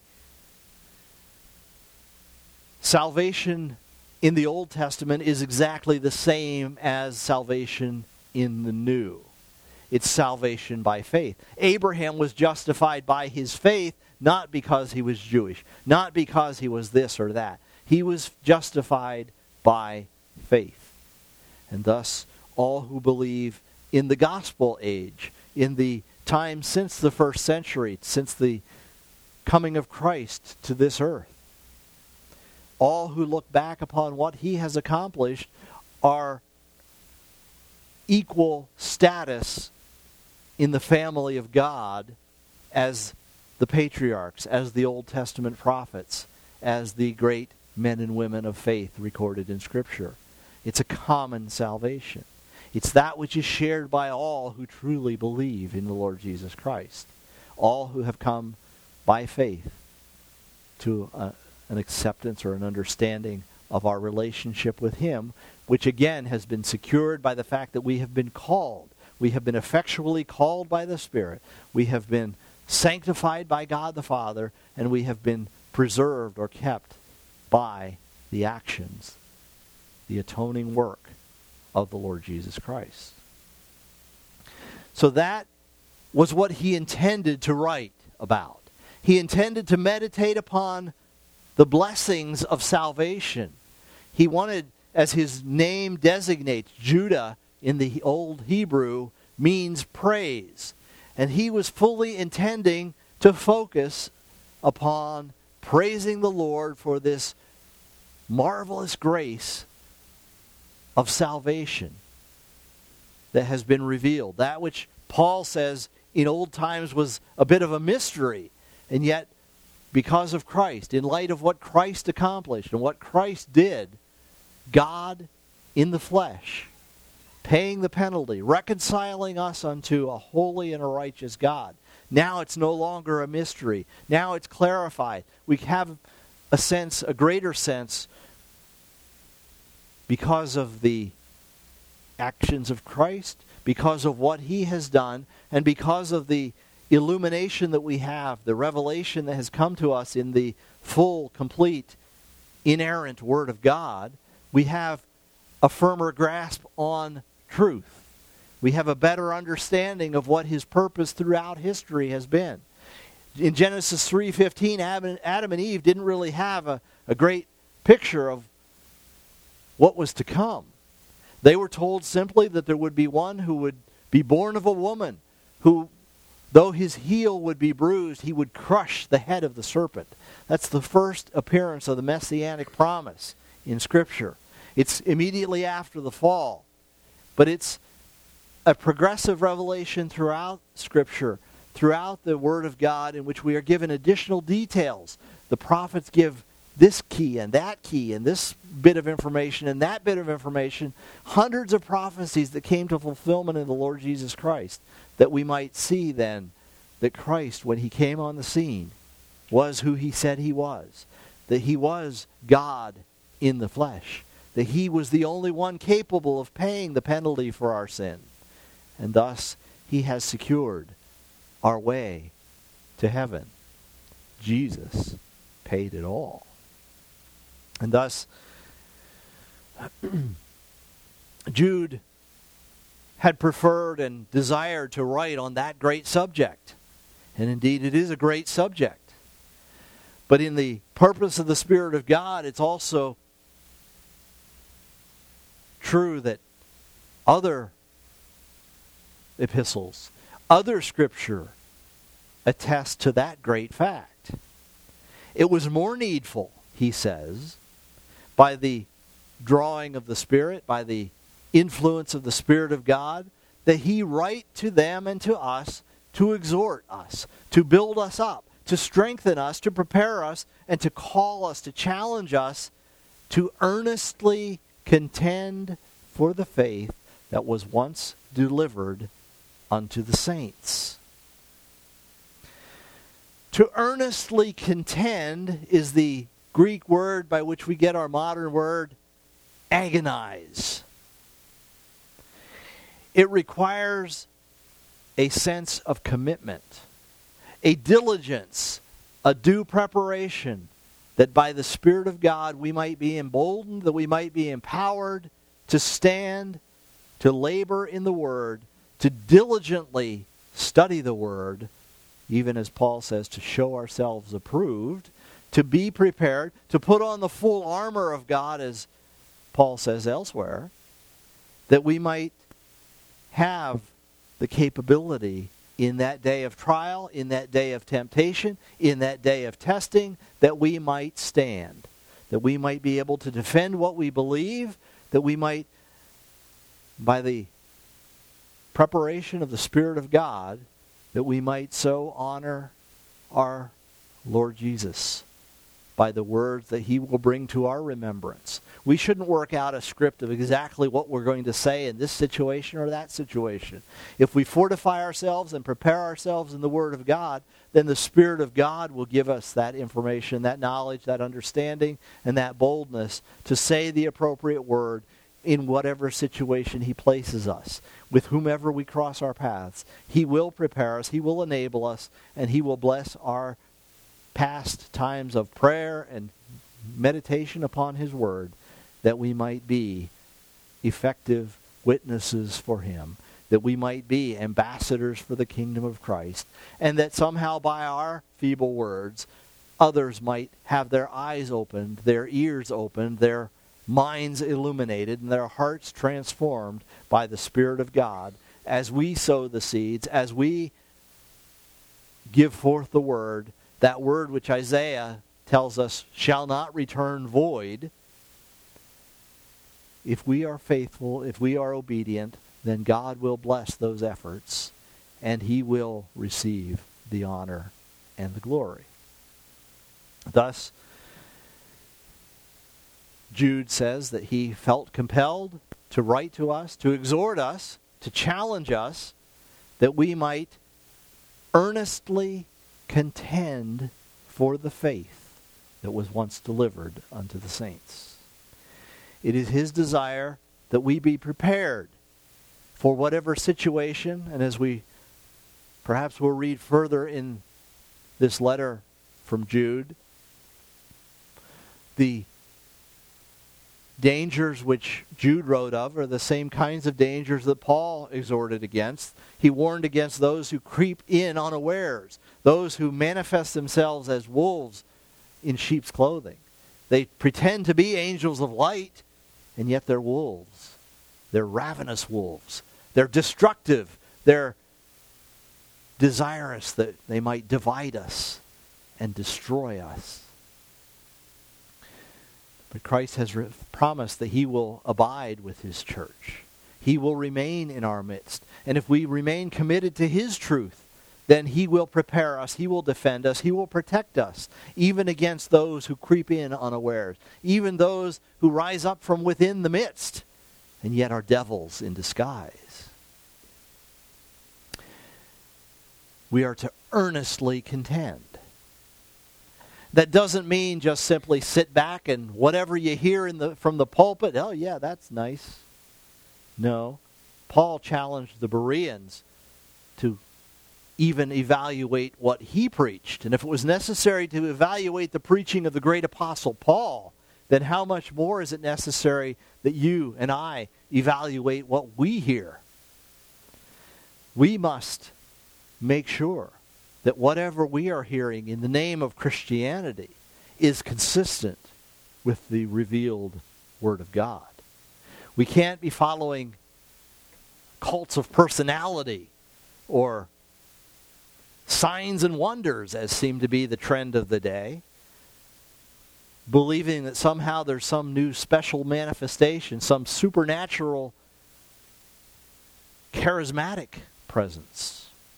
Speaker 2: salvation in the Old Testament is exactly the same as salvation in the New. It's salvation by faith. Abraham was justified by his faith, not because he was Jewish, not because he was this or that. He was justified by faith. And thus, all who believe in the gospel age, in the time since the first century, since the coming of Christ to this earth, all who look back upon what he has accomplished are equal status in the family of God as the patriarchs, as the Old Testament prophets, as the great men and women of faith recorded in Scripture. It's a common salvation. It's that which is shared by all who truly believe in the Lord Jesus Christ. All who have come by faith to a, an acceptance or an understanding of our relationship with Him, which again has been secured by the fact that we have been called. We have been effectually called by the Spirit. We have been sanctified by God the Father, and we have been preserved or kept by the actions, the atoning work of the Lord Jesus Christ. So that was what he intended to write about. He intended to meditate upon the blessings of salvation. He wanted, as his name designates, Judah in the Old Hebrew means praise. And he was fully intending to focus upon praising the Lord for this marvelous grace of salvation that has been revealed. That which Paul says in old times was a bit of a mystery. And yet, because of Christ, in light of what Christ accomplished and what Christ did, God in the flesh, paying the penalty, reconciling us unto a holy and a righteous God. Now it's no longer a mystery. Now it's clarified. We have a sense, a greater sense, because of the actions of Christ, because of what He has done, and because of the illumination that we have, the revelation that has come to us in the full, complete, inerrant Word of God, we have a firmer grasp on truth. We have a better understanding of what His purpose throughout history has been. In Genesis three fifteen, Adam and Eve didn't really have a, a great picture of what was to come. They were told simply that there would be one who would be born of a woman, who, though his heel would be bruised, he would crush the head of the serpent. That's the first appearance of the Messianic promise in Scripture. It's immediately after the fall. But it's a progressive revelation throughout Scripture, throughout the Word of God, in which we are given additional details. The prophets give this key and that key and this bit of information and that bit of information. Hundreds of prophecies that came to fulfillment in the Lord Jesus Christ, that we might see then that Christ, when He came on the scene, was who He said He was. That He was God in the flesh. That He was the only one capable of paying the penalty for our sin. And thus, He has secured our way to heaven. Jesus paid it all. And thus, Jude had preferred and desired to write on that great subject. And indeed, it is a great subject. But in the purpose of the Spirit of God, it's also true that other epistles, other Scripture, attest to that great fact. It was more needful, he says, by the drawing of the Spirit, by the influence of the Spirit of God, that He write to them and to us to exhort us, to build us up, to strengthen us, to prepare us, and to call us, to challenge us, to earnestly contend for the faith that was once delivered unto the saints. To earnestly contend is the Greek word by which we get our modern word agonize. It requires a sense of commitment, a diligence, a due preparation, that by the Spirit of God we might be emboldened, that we might be empowered to stand, to labor in the Word, to diligently study the Word, even as Paul says, to show ourselves approved, to be prepared, to put on the full armor of God, as Paul says elsewhere, that we might have the capability in that day of trial, in that day of temptation, in that day of testing, that we might stand. that we might be able to defend what we believe, that we might, by the preparation of the Spirit of God, that we might so honor our Lord Jesus by the words that he will bring to our remembrance. We shouldn't work out a script of exactly what we're going to say in this situation or that situation. If we fortify ourselves and prepare ourselves in the Word of God, then the Spirit of God will give us that information, that knowledge, that understanding, and that boldness to say the appropriate word in whatever situation he places us. With whomever we cross our paths, he will prepare us, he will enable us, and he will bless our past times of prayer and meditation upon his word, that we might be effective witnesses for him, that we might be ambassadors for the kingdom of Christ, and that somehow by our feeble words, others might have their eyes opened, their ears opened, their minds illuminated, and their hearts transformed by the Spirit of God as we sow the seeds, as we give forth the word, that word which Isaiah tells us shall not return void. If we are faithful, if we are obedient, then God will bless those efforts, and he will receive the honor and the glory. Thus, Jude says that he felt compelled to write to us, to exhort us, to challenge us, that we might earnestly contend for the faith that was once delivered unto the saints. It is his desire that we be prepared for whatever situation, and as we perhaps will read further in this letter from Jude, the dangers which Jude wrote of are the same kinds of dangers that Paul exhorted against. He warned against those who creep in unawares, those who manifest themselves as wolves in sheep's clothing. They pretend to be angels of light, and yet they're wolves. They're ravenous wolves. They're destructive. They're desirous that they might divide us and destroy us. But Christ has re- promised that he will abide with his church. He will remain in our midst. And if we remain committed to his truth, then he will prepare us, he will defend us, he will protect us, even against those who creep in unawares, even those who rise up from within the midst, and yet are devils in disguise. We are to earnestly contend. That doesn't mean just simply sit back and whatever you hear in the from the pulpit, oh yeah, that's nice. No. Paul challenged the Bereans to even evaluate what he preached. And if it was necessary to evaluate the preaching of the great apostle Paul, then how much more is it necessary that you and I evaluate what we hear? We must make sure that whatever we are hearing in the name of Christianity is consistent with the revealed Word of God. We can't be following cults of personality or signs and wonders, as seem to be the trend of the day, believing that somehow there's some new special manifestation, some supernatural, charismatic presence.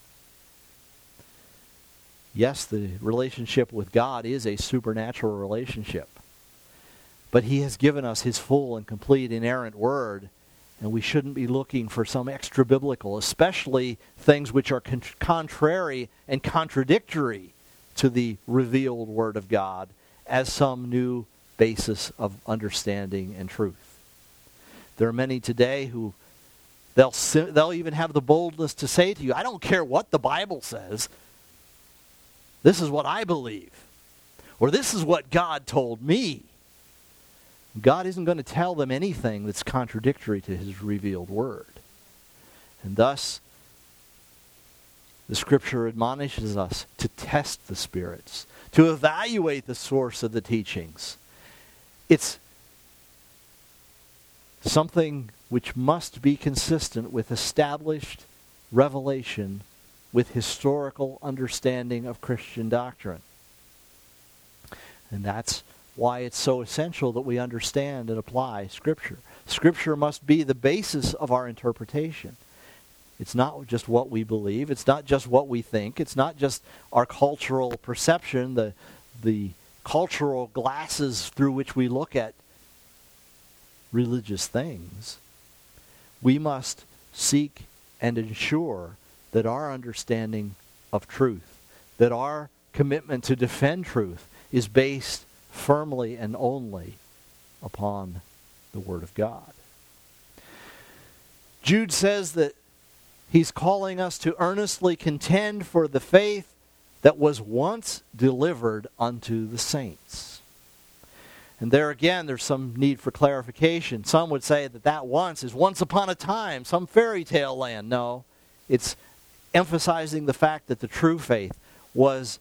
Speaker 2: Yes, the relationship with God is a supernatural relationship. But he has given us his full and complete inerrant word, and we shouldn't be looking for some extra biblical, especially things which are con- contrary and contradictory to the revealed word of God as some new basis of understanding and truth. There are many today who they'll they'll even have the boldness to say to you, I don't care what the Bible says. This is what I believe. Or this is what God told me. God isn't going to tell them anything that's contradictory to his revealed word. And thus, the Scripture admonishes us to test the spirits, to evaluate the source of the teachings. It's something which must be consistent with established revelation, with historical understanding of Christian doctrine. And that's why it's so essential that we understand and apply Scripture. Scripture must be the basis of our interpretation. It's not just what we believe. It's not just what we think. It's not just our cultural perception, the, the cultural glasses through which we look at religious things. We must seek and ensure that our understanding of truth, that our commitment to defend truth is based firmly and only upon the Word of God. Jude says that he's calling us to earnestly contend for the faith that was once delivered unto the saints. And there again, there's some need for clarification. Some would say that that once is once upon a time, some fairy tale land. No, it's emphasizing the fact that the true faith was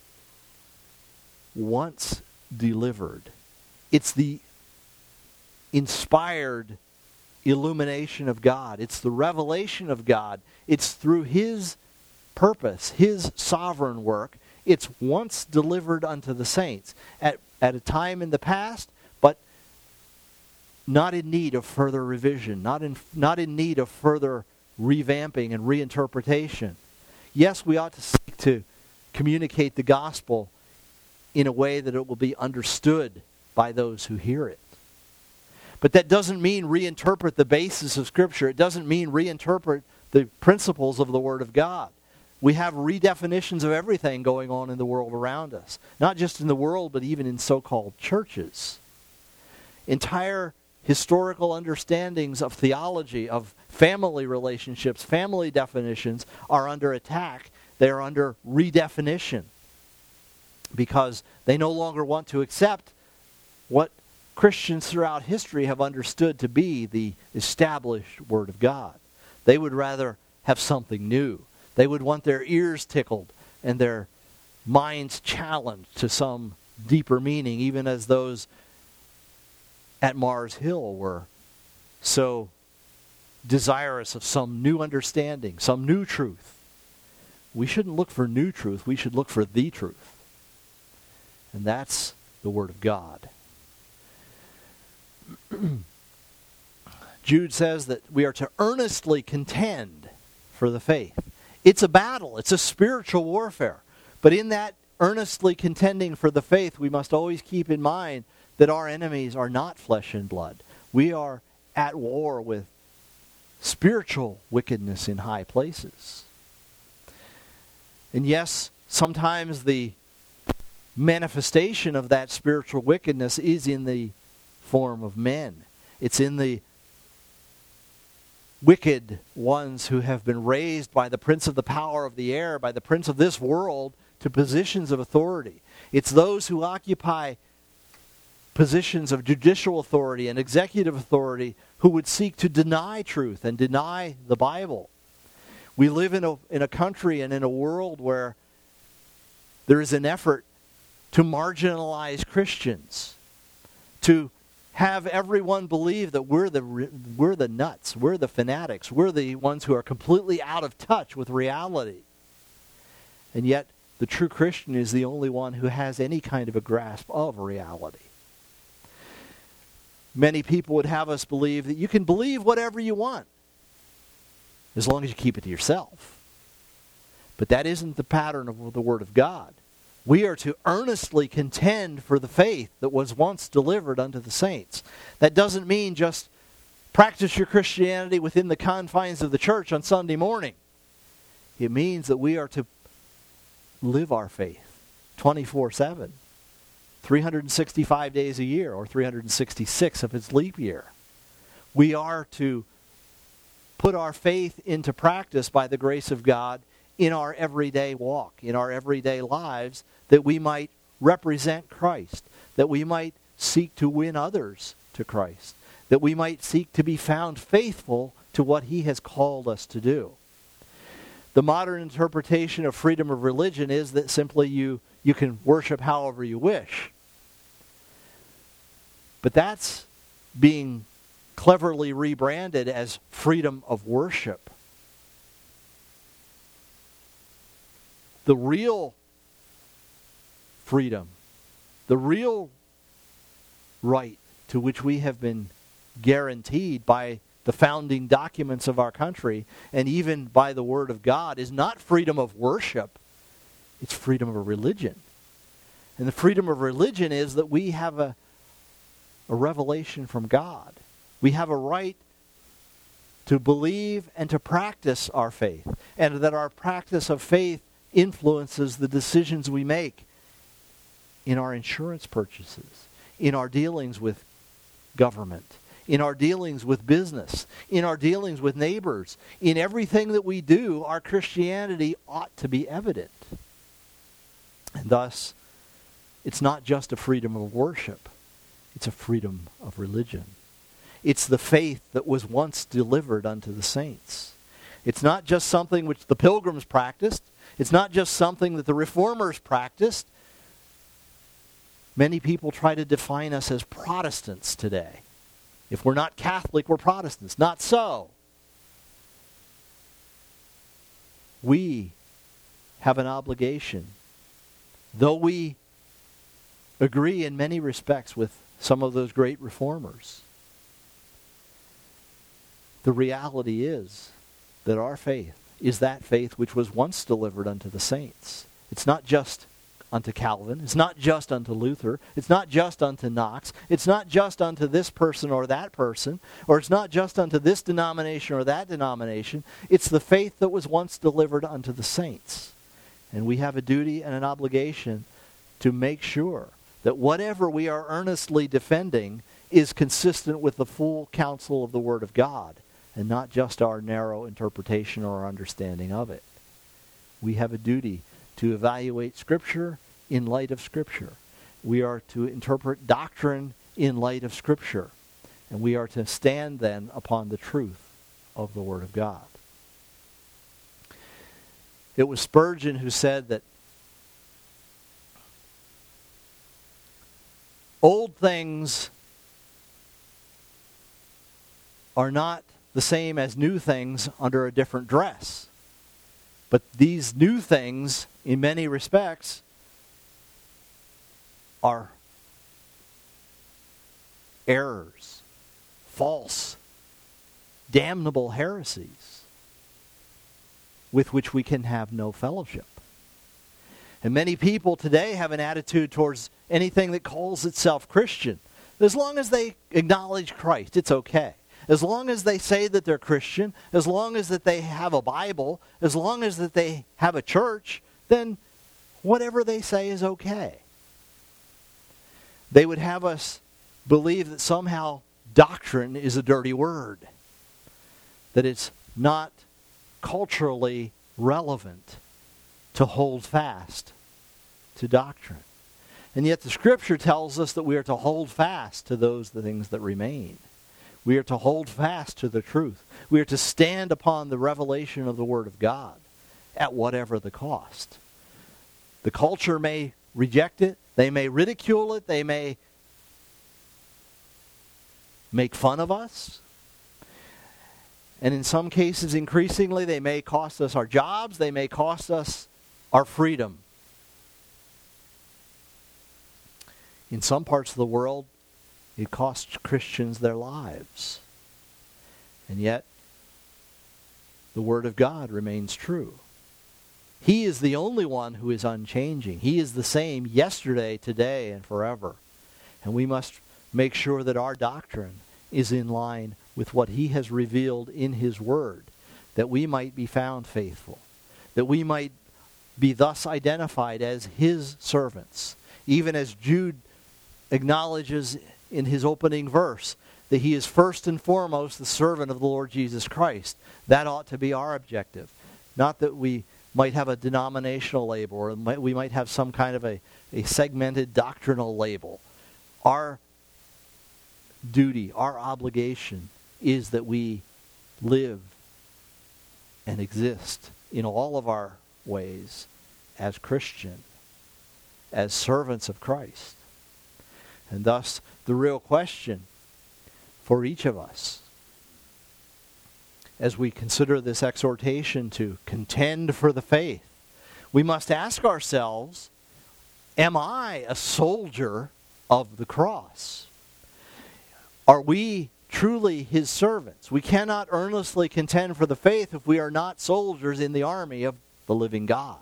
Speaker 2: once delivered. It's the inspired illumination of God. It's the revelation of God. It's through His purpose, His sovereign work. It's once delivered unto the saints at, at a time in the past, but not in need of further revision, not in, not in need of further revamping and reinterpretation. Yes, we ought to seek to communicate the gospel in a way that it will be understood by those who hear it. But that doesn't mean reinterpret the basis of Scripture. It doesn't mean reinterpret the principles of the Word of God. We have redefinitions of everything going on in the world around us. Not just in the world, but even in so-called churches. Entire historical understandings of theology, of family relationships, family definitions are under attack. They are under redefinition because they no longer want to accept what Christians throughout history have understood to be the established Word of God. They would rather have something new. They would want their ears tickled and their minds challenged to some deeper meaning, even as those at Mars Hill were so desirous of some new understanding, some new truth. We shouldn't look for new truth. We should look for the truth. And that's the Word of God. Jude says that we are to earnestly contend for the faith. It's a battle. It's a spiritual warfare. But in that earnestly contending for the faith, we must always keep in mind that our enemies are not flesh and blood. We are at war with spiritual wickedness in high places. And yes, sometimes the manifestation of that spiritual wickedness is in the form of men. It's in the wicked ones who have been raised by the prince of the power of the air, by the prince of this world, to positions of authority. It's those who occupy positions of judicial authority and executive authority who would seek to deny truth and deny the Bible. We live in a, in a country and in a world where there is an effort to marginalize Christians, to have everyone believe that we're the we're the nuts, we're the fanatics, we're the ones who are completely out of touch with reality. And yet, the true Christian is the only one who has any kind of a grasp of reality. Many people would have us believe that you can believe whatever you want, as long as you keep it to yourself. But that isn't the pattern of the Word of God. We are to earnestly contend for the faith that was once delivered unto the saints. That doesn't mean just practice your Christianity within the confines of the church on Sunday morning. It means that we are to live our faith twenty-four seven, three hundred sixty-five days a year, or three hundred sixty-six if it's leap year. We are to put our faith into practice by the grace of God in our everyday walk, in our everyday lives, that we might represent Christ, that we might seek to win others to Christ, that we might seek to be found faithful to what He has called us to do. The modern interpretation of freedom of religion is that simply you, you can worship however you wish. But that's being cleverly rebranded as freedom of worship. The real freedom, the real right to which we have been guaranteed by the founding documents of our country and even by the Word of God is not freedom of worship, it's freedom of religion. And the freedom of religion is that we have a, a revelation from God. We have a right to believe and to practice our faith, and that our practice of faith influences the decisions we make in our insurance purchases, in our dealings with government, in our dealings with business, in our dealings with neighbors. In everything that we do, our Christianity ought to be evident. And thus, it's not just a freedom of worship, it's a freedom of religion. It's the faith that was once delivered unto the saints. It's not just something which the Pilgrims practiced. It's not just something that the Reformers practiced. Many people try to define us as Protestants today. If we're not Catholic, we're Protestants. Not so. We have an obligation, though we agree in many respects with some of those great reformers. The reality is that our faith is that faith which was once delivered unto the saints. It's not just unto Calvin. It's not just unto Luther. It's not just unto Knox. It's not just unto this person or that person. Or it's not just unto this denomination or that denomination. It's the faith that was once delivered unto the saints. And we have a duty and an obligation to make sure that whatever we are earnestly defending is consistent with the full counsel of the Word of God, and not just our narrow interpretation or understanding of it. We have a duty to evaluate Scripture in light of Scripture. We are to interpret doctrine in light of Scripture. And we are to stand then upon the truth of the Word of God. It was Spurgeon who said that old things are not the same as new things under a different dress. But these new things, in many respects, are errors, false, damnable heresies with which we can have no fellowship. And many people today have an attitude towards anything that calls itself Christian. As long as they acknowledge Christ, it's okay. As long as they say that they're Christian, as long as that they have a Bible, as long as that they have a church, then whatever they say is okay. They would have us believe that somehow doctrine is a dirty word, that it's not culturally relevant to hold fast to doctrine. And yet the Scripture tells us that we are to hold fast to those things that remain. We are to hold fast to the truth. We are to stand upon the revelation of the Word of God at whatever the cost. The culture may reject it. They may ridicule it. They may make fun of us. And in some cases, increasingly, they may cost us our jobs. They may cost us our freedom. In some parts of the world, it costs Christians their lives. And yet, the Word of God remains true. He is the only one who is unchanging. He is the same yesterday, today, and forever. And we must make sure that our doctrine is in line with what He has revealed in His Word, that we might be found faithful, that we might be thus identified as His servants, even as Jude acknowledges in his opening verse that he is first and foremost the servant of the Lord Jesus Christ. That ought to be our objective. Not that we might have a denominational label or we might have some kind of a, a segmented doctrinal label. Our duty, our obligation is that we live and exist in all of our ways as Christian, as servants of Christ. And thus, the real question for each of us, as we consider this exhortation to contend for the faith, we must ask ourselves, am I a soldier of the cross? Are we truly his servants? We cannot earnestly contend for the faith if we are not soldiers in the army of the living God.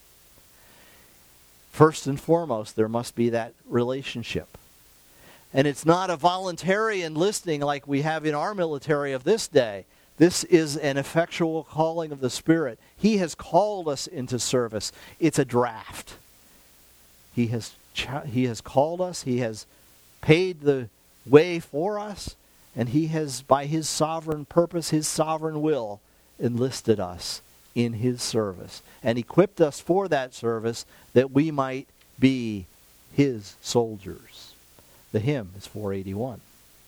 Speaker 2: First and foremost, there must be that relationship. And it's not a voluntary enlisting like we have in our military of this day. This is an effectual calling of the Spirit. He has called us into service. It's a draft. He has, ch- he has called us. He has paid the way for us. And he has, by his sovereign purpose, his sovereign will, enlisted us in his service and equipped us for that service that we might be his soldiers. The hymn is four eighty-one.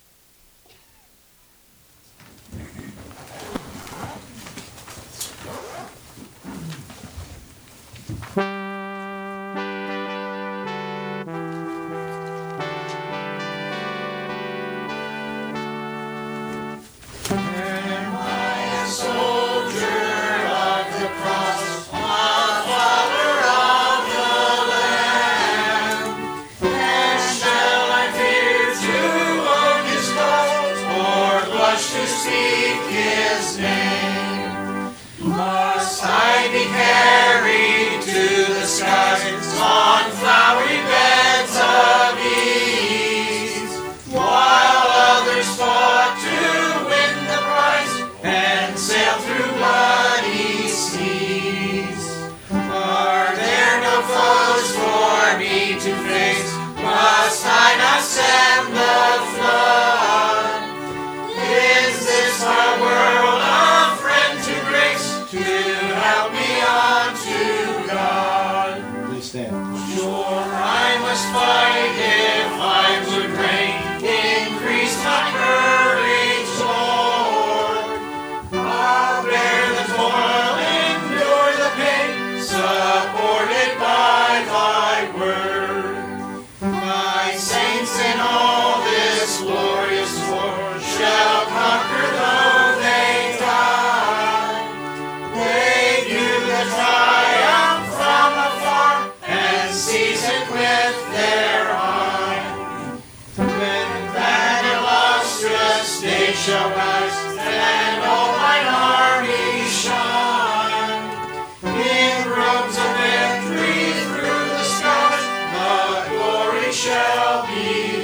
Speaker 3: Shall rise, and all mine army shine. In robes of victory through the skies, the glory shall be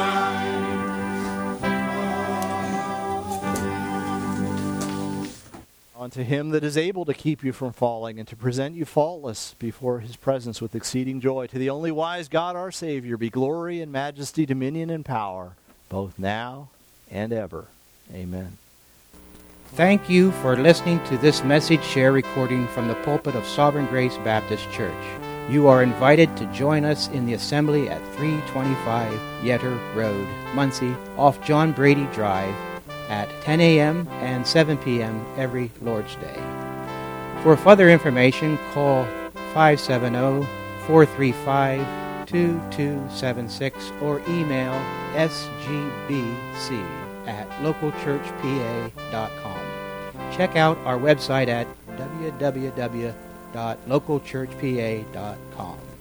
Speaker 3: mine.
Speaker 2: Unto him that is able to keep you from falling and to present you faultless before his presence with exceeding joy, to the only wise God our Savior, be glory and majesty, dominion and power, both now and ever. Amen.
Speaker 1: Thank you for listening to this message share recording from the pulpit of Sovereign Grace Baptist Church. You are invited to join us in the assembly at three twenty-five Yetter Road, Muncie, off John Brady Drive, at ten a.m. and seven p.m. every Lord's Day. For further information, call five seven zero, four three five, two two seven six or email s g b c at local church p a dot com. Check out our website at w w w dot local church p a dot com.